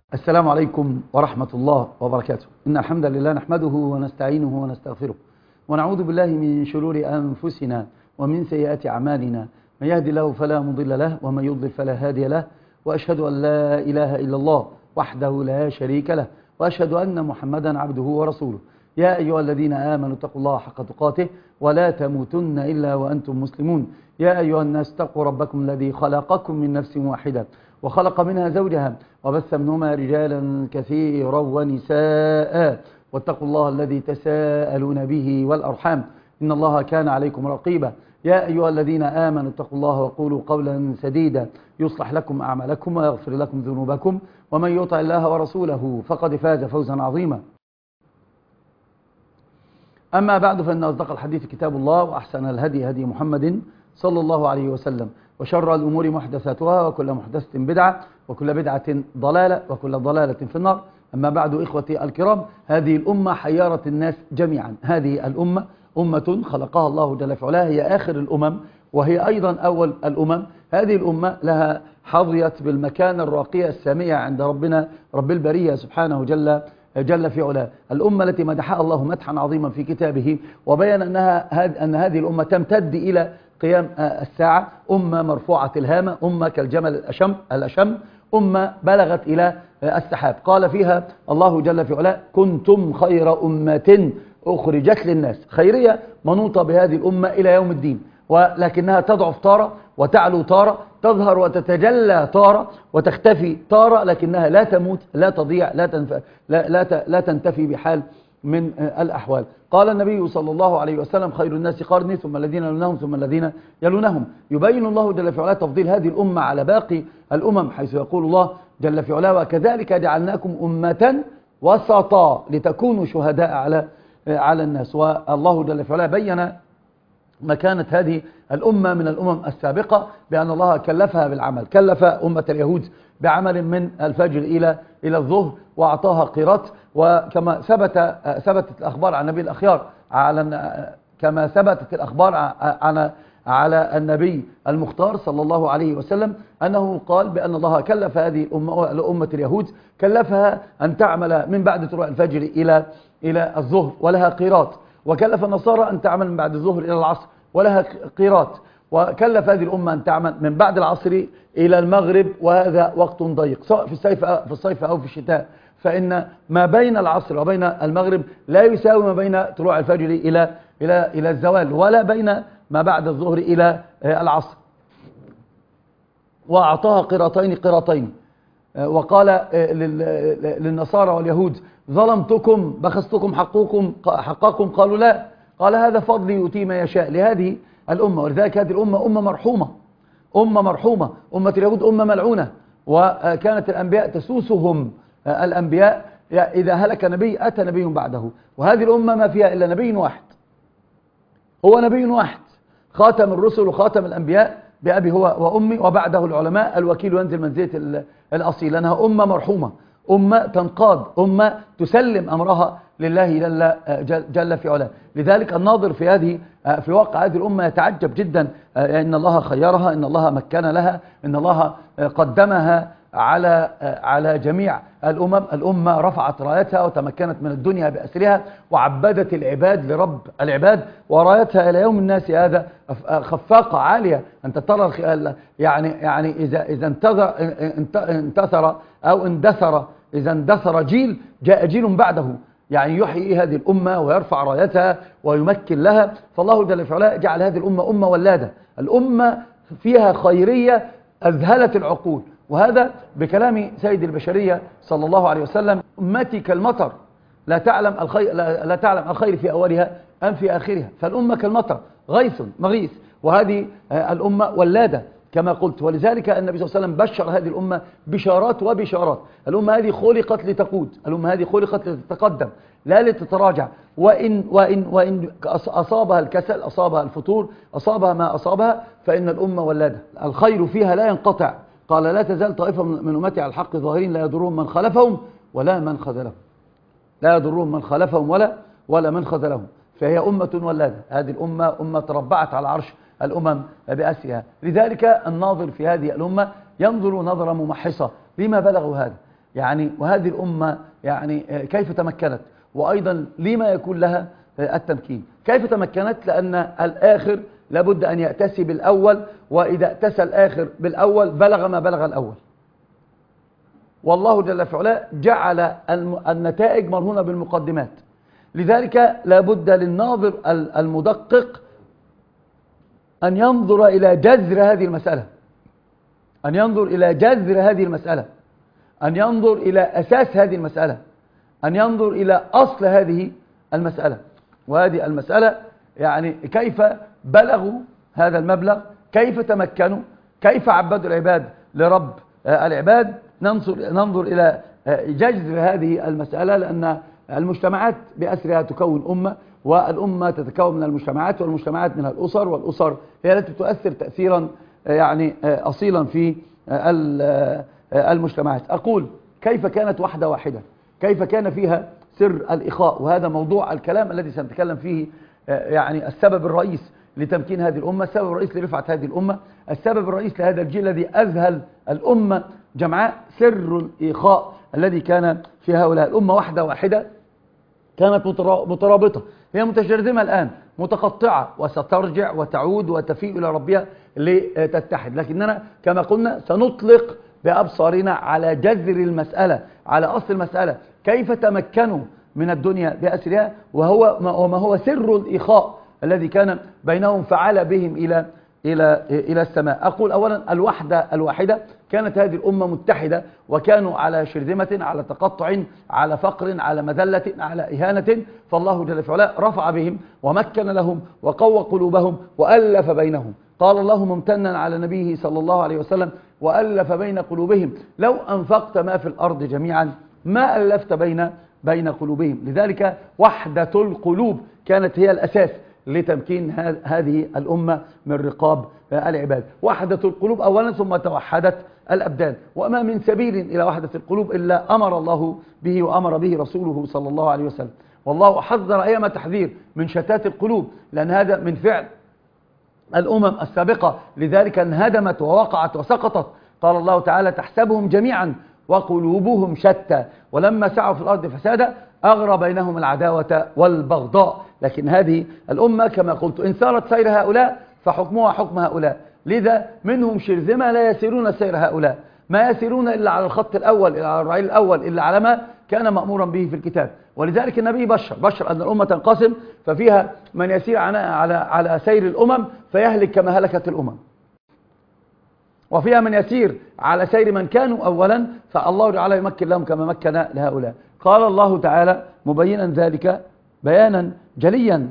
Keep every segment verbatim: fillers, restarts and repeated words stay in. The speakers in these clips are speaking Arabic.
السلام عليكم ورحمة الله وبركاته. إن الحمد لله نحمده ونستعينه ونستغفره ونعوذ بالله من شرور أنفسنا ومن سيئات أعمالنا، من يهدي الله فلا مضل له ومن يضلل فلا هادي له، وأشهد أن لا إله إلا الله وحده لا شريك له، وأشهد أن محمدا عبده ورسوله. يا أيها الذين آمنوا اتقوا الله حق تقاته ولا تموتن إلا وأنتم مسلمون. يا أيها الناس اتقوا ربكم الذي خلقكم من نفس واحدة وخلق منها زوجها وبث منهما رجالا كثيرا ونساء، واتقوا الله الذي تساءلون به والأرحام إن الله كان عليكم رقيبا. يا أيها الذين آمنوا اتقوا الله وقولوا قولا سديدا يصلح لكم أعمالكم ويغفر لكم ذنوبكم، ومن يطع الله ورسوله فقد فاز فوزا عظيما. أما بعد، فإن أصدق الحديث كتاب الله، وأحسن الهدي هدي محمد صلى الله عليه وسلم، وشر الأمور محدثاتها، وكل محدثة بدعة، وكل بدعة ضلالة، وكل ضلالة في النار. أما بعد، إخوتي الكرام، هذه الأمة حيرت الناس جميعا. هذه الأمة أمة خلقها الله جل في علاه، هي آخر الأمم وهي أيضا أول الأمم. هذه الأمة لها حظيت بالمكان الراقية السامية عند ربنا رب البرية سبحانه جل جل في علاه. الأمة التي مدحها الله مدحا عظيما في كتابه، وبين أنها أن هذه الأمة تمتد إلى قيام الساعة. أمة مرفوعة الهامة، أمة كالجمل الأشم, الأشم أمة بلغت إلى السحاب. قال فيها الله جل في علاه: كنتم خير أمة أخرجت للناس. خيرية منوطة بهذه الأمة إلى يوم الدين، ولكنها تضعف تارة وتعلو تارة، تظهر وتتجلى تارة وتختفي تارة، لكنها لا تموت، لا تضيع، لا, تنف... لا, لا, لا تنتفي بحال من الأحوال. قال النبي صلى الله عليه وسلم: خير الناس قرني ثم الذين يلونهم ثم الذين يلونهم. يبين الله جل في علاه تفضيل هذه الأمة على باقي الأمم، حيث يقول الله جل في علاه: وكذلك جعلناكم أمة وسطا لتكونوا شهداء على على الناس. والله جل في علاه بين مكانة هذه الأمة من الأمم السابقة بأن الله كلفها بالعمل. كلف أمة اليهود بعمل من الفجر إلى إلى الظهر، وأعطاها قيراط. وكما ثبت ثبتت الأخبار عن النبي الأخيار على كما ثبتت الأخبار عن على النبي المختار صلى الله عليه وسلم أنه قال بأن الله كلف هذه الأمة لأمة اليهود، كلفها أن تعمل من بعد طلوع الفجر إلى إلى الظهر ولها قيراط، وكلف النصارى أن تعمل من بعد الظهر إلى العصر ولها قيراط، وكلف هذه الأمة أن تعمل من بعد العصر إلى المغرب، وهذا وقت ضيق سواء في الصيف في الصيف أو في الشتاء، فإن ما بين العصر وبين المغرب لا يساوي ما بين طلوع الفجر إلى إلى إلى الزوال، ولا بين ما بعد الظهر إلى العصر. وأعطاها قيراطين قيراطين. وقال للنصارى واليهود: ظلمتكم بخستكم حقكم حقكم؟ قالوا لا. قال: هذا فضلي يؤتي ما يشاء لهذه الأمة. ولذلك هذه الأمة أمة مرحومة، أمة مرحومة. أمة اليهود أمة ملعونة، وكانت الأنبياء تسوسهم الأنبياء. إذا هلك نبي أتى نبي بعده، وهذه الأمة ما فيها إلا نبي واحد، هو نبي واحد، خاتم الرسل وخاتم الأنبياء بأبي هو وأمي، وبعده العلماء. الوكيل ينزل منزلة الأصيل، لأنها أمة مرحومة، أمة تنقاد، أمة تسلم أمرها لله جل, جل في علاه. لذلك الناظر في هذه في واقع هذه الأمة يتعجب جدا، إن الله خيرها، إن الله مكن لها، إن الله قدمها على على جميع الأمم. الأمة رفعت رايتها وتمكنت من الدنيا بأسرها، وعبدت العباد لرب العباد، ورايتها إلى يوم الناس هذا خفاقة عالية. أنت ترى يعني يعني إذا إذا انتظر انتثر أو اندثر إذا اندثر جيل، جاء جيل بعده يعني يحيي هذه الأمة ويرفع رايتها ويمكن لها. فالله جل في علاه جعل هذه الأمة أمة ولادة، الأمة فيها خيرية أذهلت العقول. وهذا بكلام سيد البشرية صلى الله عليه وسلم: أمتي كالمطر لا تعلم الخير لا تعلم الخير في أولها أم في آخرها. فالأمة كالمطر، غيث مغيث، وهذه الأمة ولادة كما قلت. ولذلك النبي صلى الله عليه وسلم بشر هذه الأمة بشارات وبشارات. الأمة هذه خلقت لتقود، الأمة هذه خلقت لتتقدم لا لتتراجع. وإن, وإن, وإن أصابها الكسل، أصابها الفتور، أصابها ما أصابها، فإن الأمة ولادة، الخير فيها لا ينقطع. قال: لا تزال طائفة من أمتي على الحق ظاهرين لا يضرهم من خلفهم ولا من خذلهم. لا يضرهم من خلفهم ولا ولا من خذلهم. فهي أمة ولادة. هذه الأمة أمة تربعت على عرش الأمم بأسرها. لذلك الناظر في هذه الأمة ينظر نظرة ممحصة. لما بلغوا هذا؟ يعني وهذه الأمة يعني كيف تمكنت، وأيضا لما يكون لها التمكين؟ كيف تمكنت؟ لأن الآخر لابد أن يأتسي بالأول، وإذا أتسى الآخر بالأول بلغ ما بلغ الأول. والله جل في علاه جعل النتائج مرهونة بالمقدمات، لذلك لابد للناظر المدقق أن ينظر إلى جذر هذه المسألة، أن ينظر إلى جذر هذه المسألة، أن ينظر إلى أساس هذه المسألة، أن ينظر إلى أصل هذه المسألة. وهذه المسألة يعني كيف بلغوا هذا المبلغ، كيف تمكنوا، كيف عبدوا العباد لرب العباد. ننظر, ننظر إلى جذر هذه المسألة، لأن المجتمعات بأسرها تكون أمة، والأمة تتكون من المجتمعات، والمجتمعات من الأسر، والأسر هي التي تؤثر تأثيرا يعني أصيلا في المجتمعات. أقول كيف كانت وحدة واحدة، كيف كان فيها سر الإخاء، وهذا موضوع الكلام الذي سنتكلم فيه. يعني السبب الرئيس لتمكين هذه الأمة، السبب الرئيس لرفعة هذه الأمة، السبب الرئيس لهذا الجيل الذي أذهل الأمة جمعاء، سر الإخاء الذي كان في هؤلاء. الأمة واحدة واحدة كانت مترابطة، هي متجرذمة الآن، متقطعة، وسترجع وتعود وتفيء إلى ربها لتتحد. لكننا كما قلنا سنطلق بأبصارنا على جذر المسألة، على أصل المسألة، كيف تمكنوا من الدنيا بأسرها، وهو وما هو سر الإخاء الذي كان بينهم فعل بهم إلى إلى إلى السماء. أقول أولا الوحدة الواحدة، كانت هذه الأمة متحدة، وكانوا على شرذمة، على تقطع، على فقر، على مذلة، على إهانة، فالله جل في علاه رفع بهم ومكن لهم وقوى قلوبهم وألف بينهم. قال الله ممتنا على نبيه صلى الله عليه وسلم: وألف بين قلوبهم لو أنفقت ما في الأرض جميعا ما ألفت بين بين قلوبهم. لذلك وحدة القلوب كانت هي الأساس لتمكين هذه الأمة من رقاب العباد. وحدة القلوب أولا، ثم توحدت الأبدان. وما من سبيل إلى وحدة القلوب إلا أمر الله به وأمر به رسوله صلى الله عليه وسلم. والله حذر أيما تحذير من شتات القلوب، لأن هذا من فعل الأمم السابقة، لذلك انهدمت ووقعت وسقطت. قال الله تعالى: تحسبهم جميعا وقلوبهم شتى، ولما سعوا في الأرض فسادا أغرى بينهم العداوة والبغضاء. لكن هذه الأمة كما قلت إن سارت سير هؤلاء فحكمها حكم هؤلاء، لذا منهم شرذمة لا يسيرون سير هؤلاء، ما يسيرون إلا على الخط الأول، إلا على الرعيل الأول، إلا على ما كان مأمورا به في الكتاب. ولذلك النبي بشر بشر أن الأمة تنقسم، ففيها من يسير على على سير الأمم فيهلك كما هلكت الأمم، وفيها من يسير على سير من كانوا أولا فالله تعالى يمكن لهم كما مكن لهؤلاء. قال الله تعالى مبينا ذلك بيانا جليا: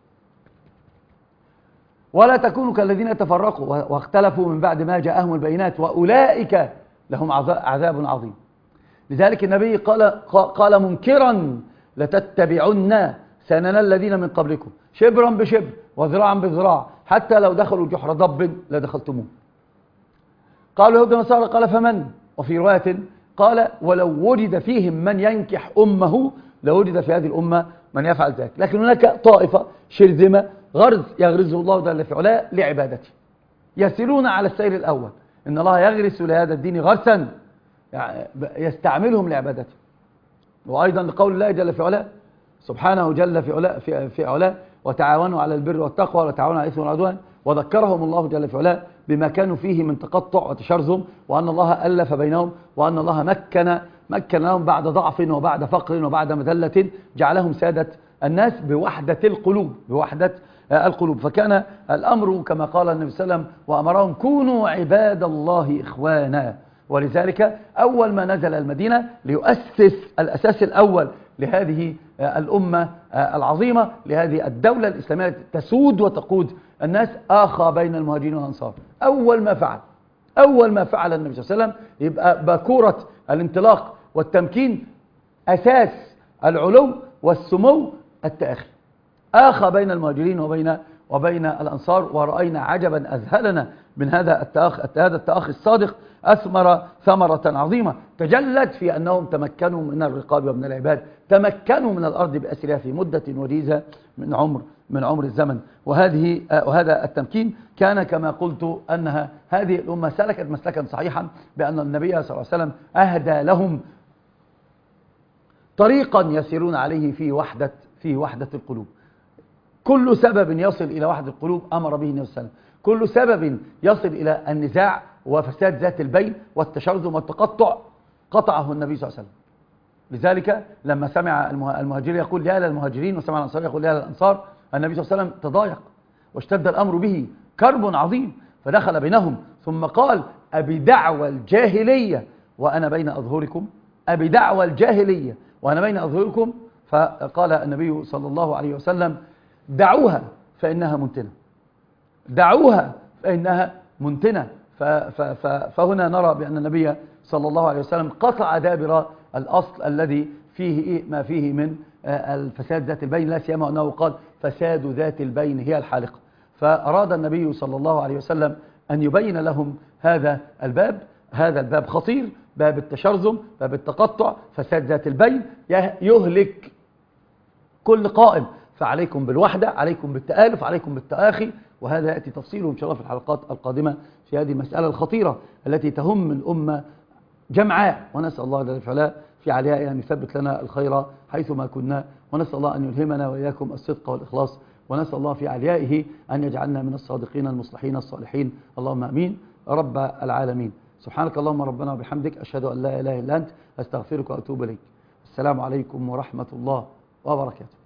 ولا تكونوا كالذين تفرقوا واختلفوا من بعد ما جاءهم البينات وأولئك لهم عذاب عظيم. لذلك النبي قال قال منكرا: لتتبعن سنن الذين من قبلكم شبرا بشبر وذراعا بذراع حتى لو دخلوا جحر ضب لدخلتموه. قالوا يهود النصارى، قال فمن؟ وفي رواية قال: ولو وجد فيهم من ينكح أمه لوجد في هذه الأمة من يفعل ذلك. لكن هناك طائفة شرذمة غرز يغرزه الله جل في علاه لعبادته، يسيرون على السير الأول. إن الله يغرس لهذا الدين غرسا، يعني يستعملهم لعبادته. وأيضا لقول الله جل في علاه سبحانه جل في علاه في, في علاه: وتعاونوا على البر والتقوى ولا تعاونوا على الإثم والعدوان. وذكرهم الله جل في علاه بما كانوا فيه من تقطع وتشرذم، وأن الله ألف بينهم، وأن الله مكن مكن لهم بعد ضعف وبعد فقر وبعد مذلة، جعلهم سادة الناس بوحدة القلوب بوحدة القلوب. فكان الأمر كما قال النبي صلى الله عليه وسلم: وأمرهم كونوا عباد الله إخوانا. ولذلك أول ما نزل المدينة ليؤسس الأساس الأول لهذه الأمة العظيمة، لهذه الدولة الإسلامية التي تسود وتقود الناس، آخى بين المهاجرين والأنصار. أول ما فعل أول ما فعل النبي صلى الله عليه وسلم يبقى باكورة الانطلاق والتمكين، أساس العلو والسمو التأخي. آخى بين المهاجرين وبين وبين الأنصار، ورأينا عجبا أذهلنا من هذا التأخ هذا التأخي الصادق، أثمر ثمرة عظيمة تجلت في أنهم تمكنوا من الرقاب ومن العباد، تمكنوا من الأرض بأسرها في مدة وجيزة من عمر من عمر الزمن. وهذه وهذا التمكين كان كما قلت أنها هذه الأمة سلكت مسلكا صحيحا، بأن النبي صلى الله عليه وسلم أهدى لهم طريقا يسيرون عليه في وحدة في وحدة القلوب. كل سبب يصل إلى وحدة القلوب أمر به النبي صلى الله عليه وسلم. كل سبب يصل إلى النزاع وفساد ذات البين والتشرذم والتقطع قطعه النبي صلى الله عليه وسلم. لذلك لما سمع المهاجرين يقول يا للمهاجرين وسمع الأنصار يقول يا للأنصار، النبي صلى الله عليه وسلم تضايق واشتد الأمر به كرب عظيم، فدخل بينهم ثم قال أبدعوى الجاهلية وأنا بين أظهركم، أبدعوى الجاهلية وأنا بين أظهركم. فقال النبي صلى الله عليه وسلم دعوها فإنها منتنة، دعوها فإنها منتنة. فهنا نرى بأن النبي صلى الله عليه وسلم قطع دابر الأصل الذي فيه ما فيه من الفساد ذات البين، لا سيما أنه قال فساد ذات البين هي الحالقة. فأراد النبي صلى الله عليه وسلم أن يبين لهم هذا الباب، هذا الباب خطير، باب التشرذم، باب التقطع، فساد ذات البين يهلك كل قائم. فعليكم بالوحدة، عليكم بالتآلف، عليكم بالتآخي، وهذا يأتي تفصيله إن شاء الله في الحلقات القادمة في هذه المسألة الخطيرة التي تهم الأمة جمعاء. ونسأل الله جل وعلا في عليائها أن يثبت لنا الخير حيثما كنا، ونسأل الله أن يلهمنا وإياكم الصدق والإخلاص، ونسأل الله في عليائه أن يجعلنا من الصادقين المصلحين الصالحين، اللهم أمين رب العالمين. سبحانك اللهم ربنا وبحمدك، أشهد أن لا إله إلا أنت، أستغفرك وأتوب إليك. السلام عليكم ورحمة الله وبركاته.